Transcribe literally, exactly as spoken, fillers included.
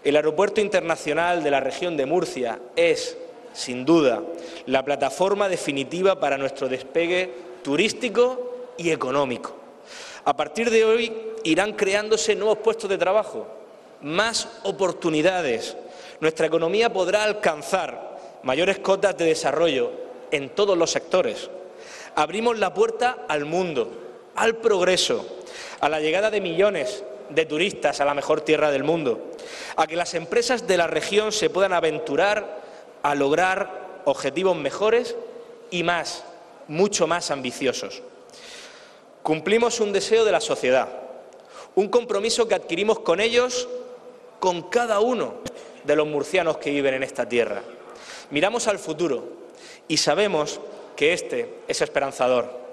El Aeropuerto Internacional de la región de Murcia es, sin duda, la plataforma definitiva para nuestro despegue turístico y económico. A partir de hoy irán creándose nuevos puestos de trabajo, más oportunidades. Nuestra economía podrá alcanzar mayores cotas de desarrollo en todos los sectores. Abrimos la puerta al mundo, al progreso, a la llegada de millones de turistas a la mejor tierra del mundo, a que las empresas de la región se puedan aventurar a lograr objetivos mejores y más, mucho más ambiciosos. Cumplimos un deseo de la sociedad, un compromiso que adquirimos con ellos, con cada uno de los murcianos que viven en esta tierra. Miramos al futuro y sabemos que este es esperanzador.